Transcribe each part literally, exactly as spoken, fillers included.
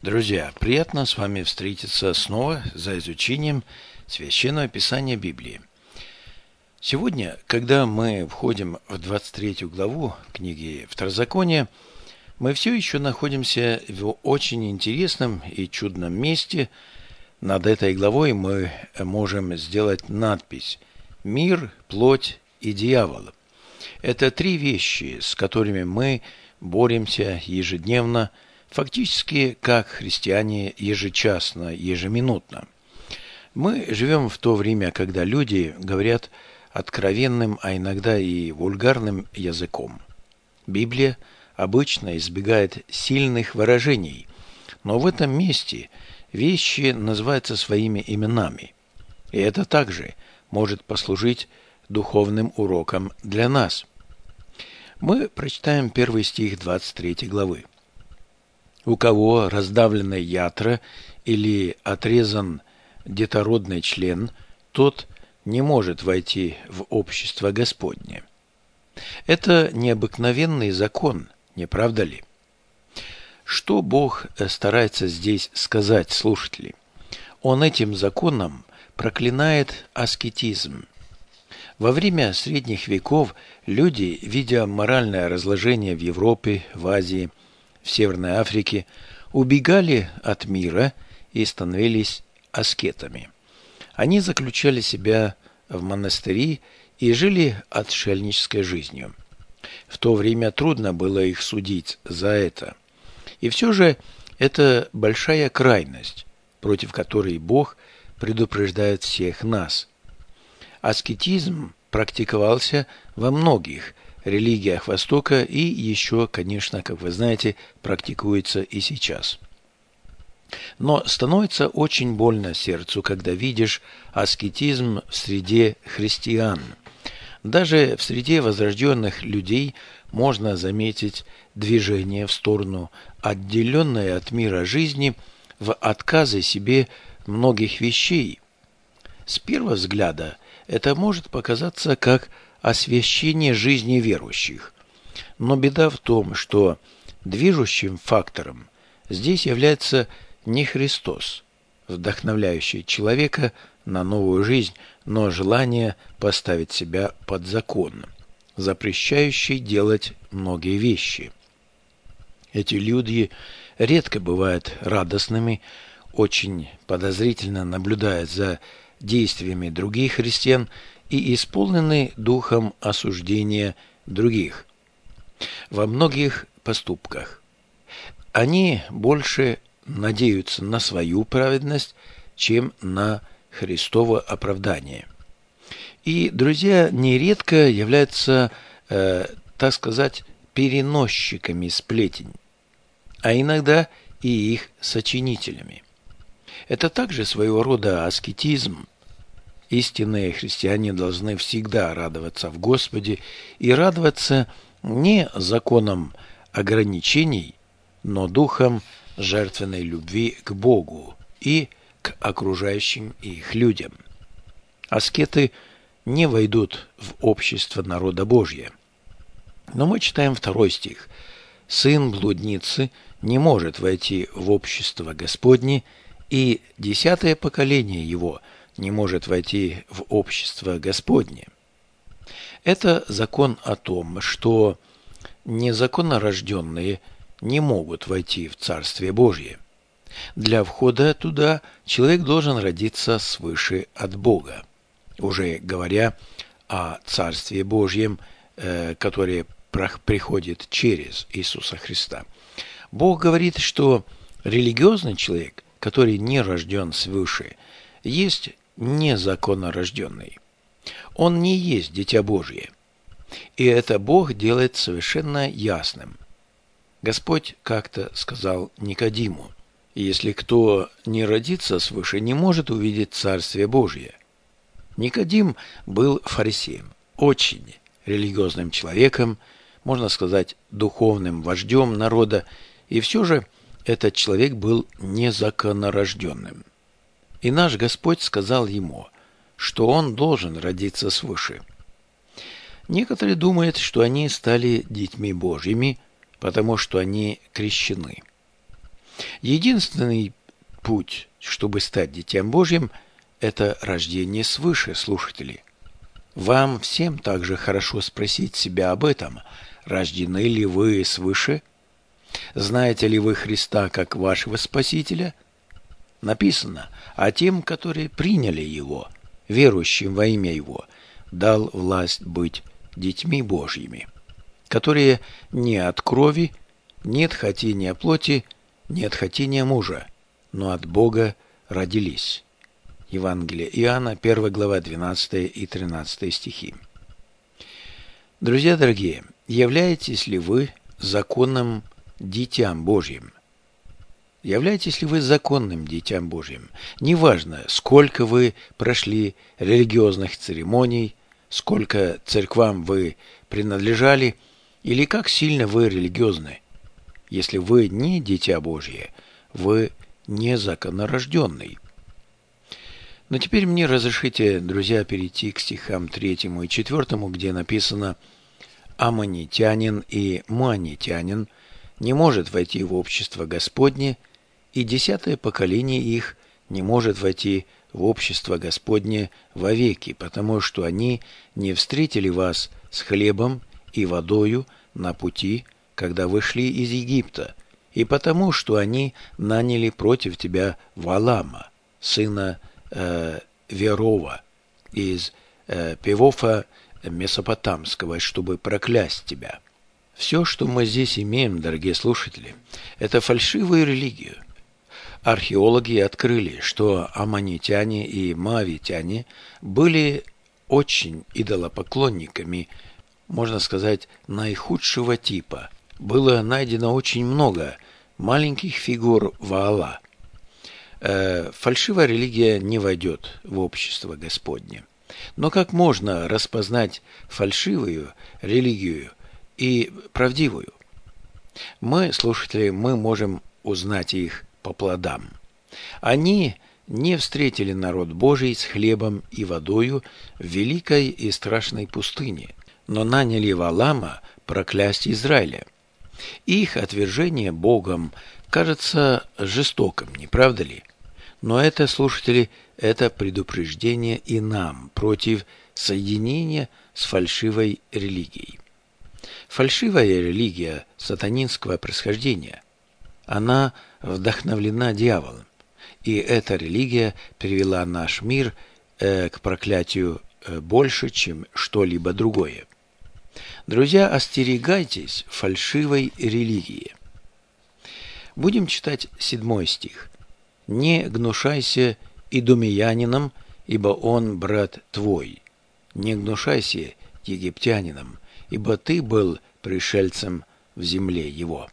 Друзья, приятно с вами встретиться снова за изучением Священного Писания Библии. Сегодня, когда мы входим в двадцать третью главу книги Второзакония, мы все еще находимся в очень интересном и чудном месте. Над этой главой мы можем сделать надпись «Мир, плоть и дьявол». Это три вещи, с которыми мы боремся ежедневно, фактически как христиане ежечасно, ежеминутно. Мы живем в то время, когда люди говорят откровенным, а иногда и вульгарным языком. Библия обычно избегает сильных выражений, но в этом месте вещи называются своими именами. И это также может послужить духовным уроком для нас. Мы прочитаем первый стих двадцать третьей главы. У кого раздавлена ятра или отрезан детородный член, тот не может войти в общество Господне. Это необыкновенный закон, не правда ли? Что Бог старается здесь сказать, слушатели? Он этим законом проклинает аскетизм. Во время средних веков люди, видя моральное разложение в Европе, в Азии, в Северной Африке, убегали от мира и становились аскетами. Они заключали себя в монастыри и жили отшельнической жизнью. В то время трудно было их судить за это. И все же это большая крайность, против которой Бог предупреждает всех нас. Аскетизм практиковался во многих религиях Востока и еще, конечно, как вы знаете, практикуется и сейчас. Но становится очень больно сердцу, когда видишь аскетизм в среде христиан. Даже в среде возрожденных людей можно заметить движение в сторону отделенной от мира жизни в отказе себе многих вещей. С первого взгляда это может показаться как освящение жизни верующих. Но беда в том, что движущим фактором здесь является не Христос, вдохновляющий человека на новую жизнь, но желание поставить себя под закон, запрещающий делать многие вещи. Эти люди редко бывают радостными, очень подозрительно наблюдают за действиями других христиан и исполнены духом осуждения других во многих поступках. Они больше надеются на свою праведность, чем на Христово оправдание. И, друзья, нередко являются, э, так сказать, переносчиками сплетен, а иногда и их сочинителями. Это также своего рода аскетизм. Истинные христиане должны всегда радоваться в Господе и радоваться не законом ограничений, но духом жертвенной любви к Богу и к окружающим их людям. Аскеты не войдут в общество народа Божия. Но мы читаем второй стих. «Сын блудницы не может войти в общество Господне, и десятое поколение его не может войти в общество Господне». Это закон о том, что незаконно рожденные не могут войти в Царствие Божье. Для входа туда человек должен родиться свыше от Бога. Уже говоря о Царстве Божьем, э, которое приходит через Иисуса Христа. Бог говорит, что религиозный человек, который не рожден свыше, есть незаконно рожденный. Он не есть дитя Божье. И это Бог делает совершенно ясным. Господь как-то сказал Никодиму: «Если кто не родится свыше, не может увидеть Царствие Божье». Никодим был фарисеем, очень религиозным человеком, можно сказать, духовным вождем народа, и все же этот человек был незаконнорожденным. И наш Господь сказал ему, что он должен родиться свыше. Некоторые думают, что они стали детьми Божьими, потому что они крещены. Единственный путь, чтобы стать Детем Божьим, это рождение свыше, слушатели. Вам всем также хорошо спросить себя об этом. Рождены ли вы свыше? Знаете ли вы Христа как вашего Спасителя? Написано: а тем, которые приняли Его, верующим во имя Его, дал власть быть детьми Божьими, которые не от крови, не от хотения плоти, не от хотения мужа, но от Бога родились. Евангелие Иоанна, первая глава, двенадцатый и тринадцатый стихи. Друзья дорогие, являетесь ли вы законным Дитям Божьим? Являетесь ли вы законным Дитям Божьим? Неважно, сколько вы прошли религиозных церемоний, сколько церквам вы принадлежали, или как сильно вы религиозны. Если вы не Дитя Божье, вы незаконнорожденный. Но теперь мне разрешите, друзья, перейти к стихам третьему и четвертому, где написано: «Аммонитянин и Моанитянин не может войти в общество Господне, и десятое поколение их не может войти в общество Господне вовеки, потому что они не встретили вас с хлебом и водою на пути, когда вышли из Египта, и потому что они наняли против тебя Валама, сына э, Верова, из э, Певофа Месопотамского, чтобы проклясть тебя». Все, что мы здесь имеем, дорогие слушатели, это фальшивую религию. Археологи открыли, что аммонитяне и моавитяне были очень идолопоклонниками, можно сказать, наихудшего типа. Было найдено очень много маленьких фигур Ваала. Э, фальшивая религия не войдет в общество Господне. Но как можно распознать фальшивую религию и правдивую? Мы, слушатели, мы можем узнать их по плодам. Они не встретили народ Божий с хлебом и водою в великой и страшной пустыне, но наняли Валама проклясть Израиля. Их отвержение Богом кажется жестоким, не правда ли? Но это, слушатели, это предупреждение и нам против соединения с фальшивой религией. Фальшивая религия сатанинского происхождения, она вдохновлена дьяволом, и эта религия привела наш мир э, к проклятию э, больше, чем что-либо другое. Друзья, остерегайтесь фальшивой религии. Будем читать седьмой стих. «Не гнушайся идумеянином, ибо он брат твой. Не гнушайся египтянином, ибо ты был пришельцем в земле его».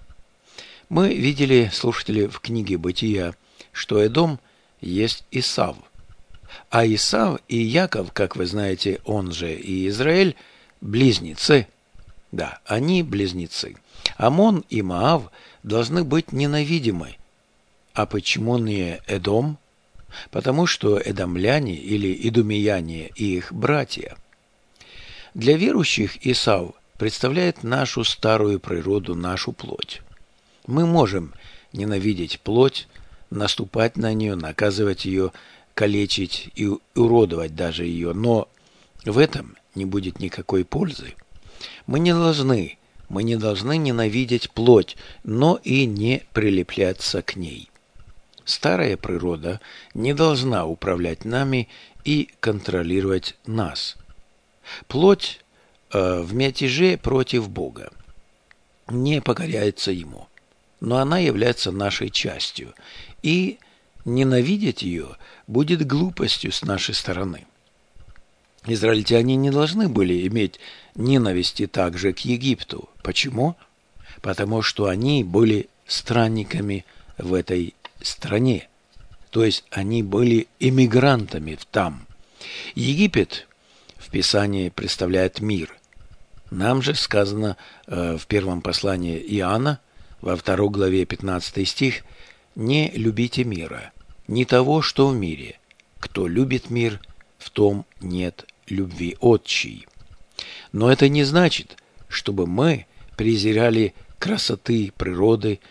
Мы видели, слушатели, в книге Бытия, что Эдом есть Исав. А Исав и Яков, как вы знаете, он же и Израиль, близнецы. Да, они близнецы. Амон и Моав должны быть ненавидимы. А почему не Эдом? Потому что эдомляне или идумеяне и их братья. Для верующих Исав представляет нашу старую природу, нашу плоть. Мы можем ненавидеть плоть, наступать на нее, наказывать ее, калечить и уродовать даже ее, но в этом не будет никакой пользы. Мы не должны, мы не должны ненавидеть плоть, но и не прилепляться к ней. Старая природа не должна управлять нами и контролировать нас. Плоть э, в мятеже против Бога не покоряется Ему, но она является нашей частью, и ненавидеть ее будет глупостью с нашей стороны. Израильтяне не должны были иметь ненависти также к Египту. Почему? Потому что они были странниками в этой стране, то есть они были эмигрантами там. Египет в Писании представляет мир. Нам же сказано э, в первом послании Иоанна, во второй главе пятнадцатый стих: «Не любите мира, не того, что в мире. Кто любит мир, в том нет любви отчей». Но это не значит, чтобы мы презирали красоты природы,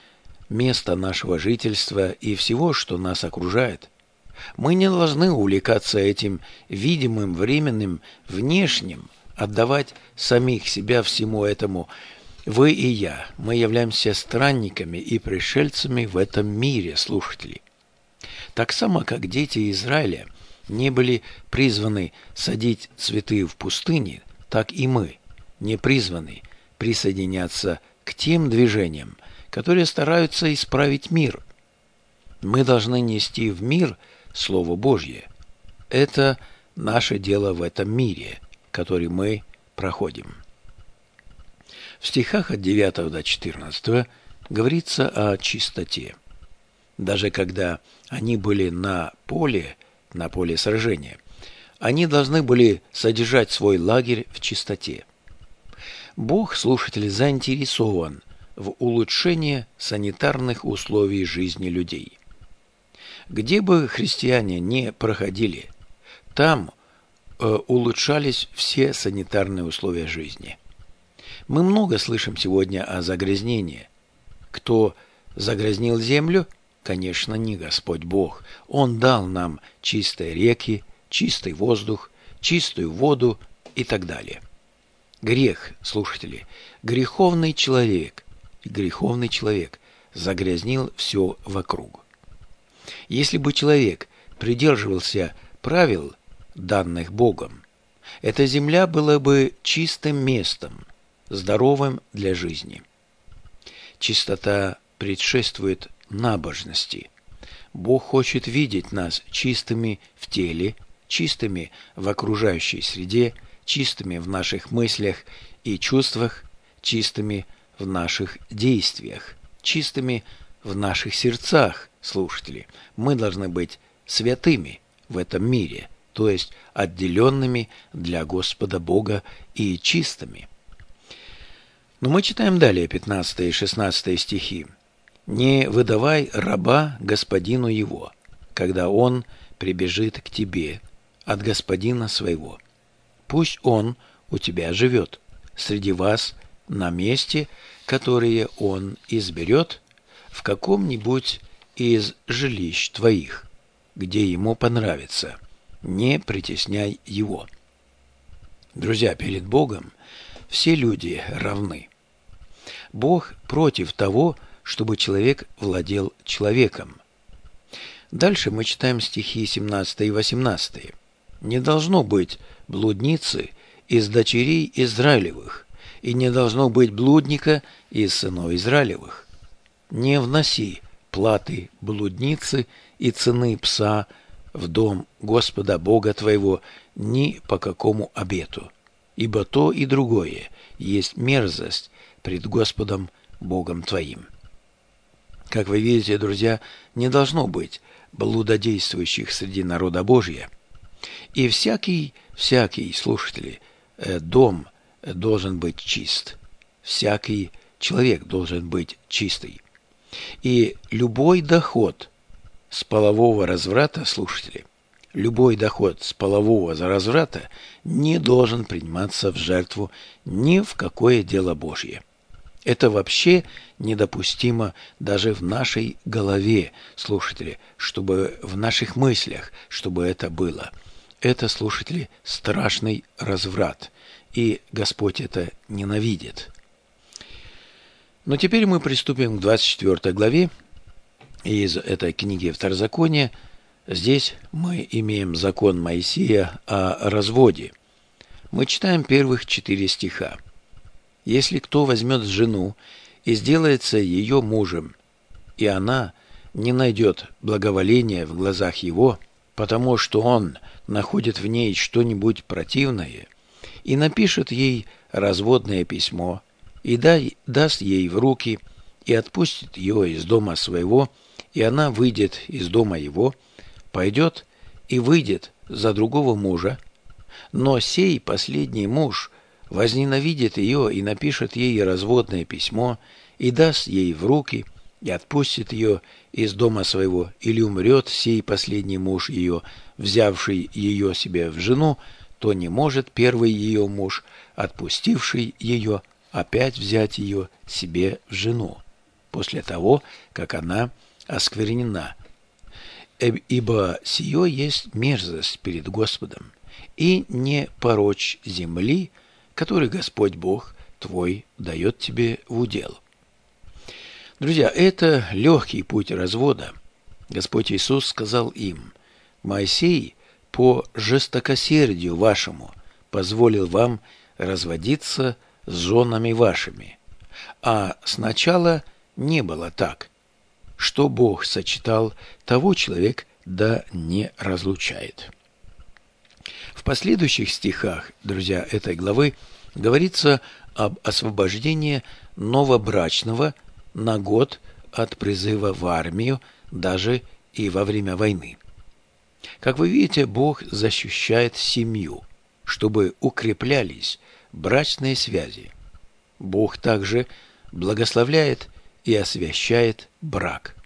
место нашего жительства и всего, что нас окружает. Мы не должны увлекаться этим видимым, временным, внешним, отдавать самих себя всему этому. Вы и я, мы являемся странниками и пришельцами в этом мире, слушатели. Так само, как дети Израиля не были призваны садить цветы в пустыне, так и мы не призваны присоединяться к тем движениям, которые стараются исправить мир. Мы должны нести в мир Слово Божье. Это наше дело в этом мире, который мы проходим. В стихах от девятого до четырнадцатого говорится о чистоте. Даже когда они были на поле, на поле сражения, они должны были содержать свой лагерь в чистоте. Бог, слушатели, заинтересован в улучшении санитарных условий жизни людей. Где бы христиане не проходили, там э, улучшались все санитарные условия жизни. Мы много слышим сегодня о загрязнении. Кто загрязнил землю? Конечно, не Господь Бог. Он дал нам чистые реки, чистый воздух, чистую воду и так далее. Грех, слушатели, греховный человек, греховный человек загрязнил все вокруг. Если бы человек придерживался правил, данных Богом, эта земля была бы чистым местом, здоровым для жизни. Чистота предшествует набожности. Бог хочет видеть нас чистыми в теле, чистыми в окружающей среде, чистыми в наших мыслях и чувствах, чистыми в наших действиях, чистыми в наших сердцах, слушатели. Мы должны быть святыми в этом мире, то есть отделенными для Господа Бога и чистыми. Но мы читаем далее пятнадцатый и шестнадцатый стихи. «Не выдавай раба господину его, когда он прибежит к тебе от господина своего. Пусть он у тебя живет среди вас на месте, которое он изберет, в каком-нибудь из жилищ твоих, где ему понравится. Не притесняй его». Друзья, перед Богом все люди равны. Бог против того, чтобы человек владел человеком. Дальше мы читаем стихи семнадцатый и восемнадцатый. «Не должно быть блудницы из дочерей Израилевых, и не должно быть блудника из сынов Израилевых. Не вноси платы блудницы и цены пса в дом Господа Бога твоего ни по какому обету, ибо то и другое есть мерзость пред Господом Богом твоим». Как вы видите, друзья, не должно быть блудодействующих среди народа Божия. И всякий, всякий, слушатели, дом должен быть чист. Всякий человек должен быть чистый. И любой доход с полового разврата, слушатели, любой доход с полового разврата не должен приниматься в жертву ни в какое дело Божье. Это вообще недопустимо даже в нашей голове, слушатели, чтобы в наших мыслях, чтобы это было. Это, слушатели, страшный разврат, и Господь это ненавидит. Но теперь мы приступим к двадцать четвёртой главе из этой книги Второзакония. Здесь мы имеем закон Моисея о разводе. Мы читаем первых четыре стиха. «Если кто возьмет жену и сделается ее мужем, и она не найдет благоволения в глазах его, потому что он находит в ней что-нибудь противное, и напишет ей разводное письмо, и дай, даст ей в руки, и отпустит ее из дома своего, и она выйдет из дома его, пойдет и выйдет за другого мужа, но сей последний муж возненавидит ее и напишет ей разводное письмо, и даст ей в руки, и отпустит ее из дома своего, или умрет сей последний муж ее, взявший ее себе в жену, то не может первый ее муж, отпустивший ее, опять взять ее себе в жену. после того, как она осквернена. Ибо сие есть мерзость перед Господом, и не порочь земли, который Господь Бог твой дает тебе в удел. Друзья, это легкий путь развода. Господь Иисус сказал им: «Моисей по жестокосердию вашему позволил вам разводиться с женами вашими, а сначала не было так. Что Бог сочетал, того человек да не разлучает». В последующих стихах, друзья, этой главы говорится об освобождении новобрачного на год от призыва в армию, даже и во время войны. Как вы видите, Бог защищает семью, чтобы укреплялись брачные связи. Бог также благословляет и освящает брак.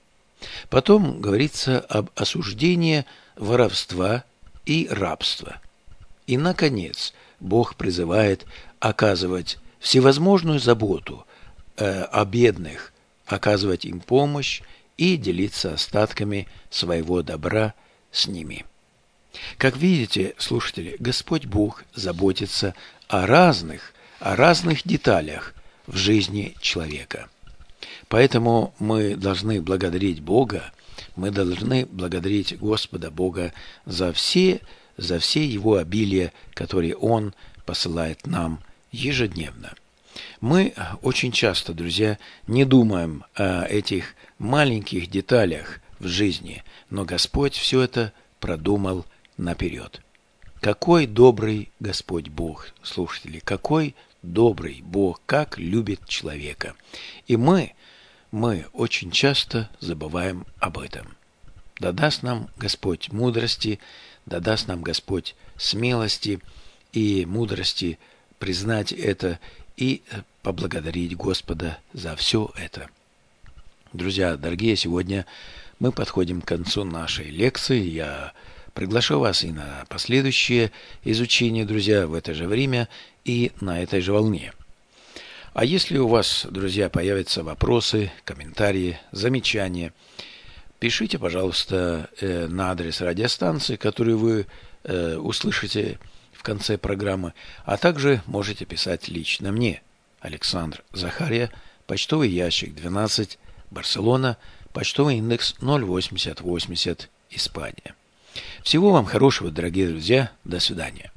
Потом говорится об осуждении воровства и рабства. И, наконец, Бог призывает оказывать всевозможную заботу э, о бедных, оказывать им помощь и делиться остатками своего добра с ними. Как видите, слушатели, Господь Бог заботится о разных, о разных деталях в жизни человека. Поэтому мы должны благодарить Бога, мы должны благодарить Господа Бога за все, за все Его обилия, которые Он посылает нам ежедневно. Мы очень часто, друзья, не думаем о этих маленьких деталях в жизни, но Господь все это продумал наперед. Какой добрый Господь Бог, слушатели, какой добрый Бог, как любит человека. И мы, мы очень часто забываем об этом. Да даст нам Господь мудрости, да даст нам Господь смелости и мудрости признать это и поблагодарить Господа за все это. Друзья, дорогие, сегодня мы подходим к концу нашей лекции. Я приглашаю вас и на последующее изучение, друзья, в это же время и на этой же волне. А если у вас, друзья, появятся вопросы, комментарии, замечания, пишите, пожалуйста, на адрес радиостанции, который вы услышите в конце программы, а также можете писать лично мне, Александр Захария, почтовый ящик двенадцать, Барселона, почтовый индекс ноль восемьдесят восемьдесят, Испания. Всего вам хорошего, дорогие друзья. До свидания.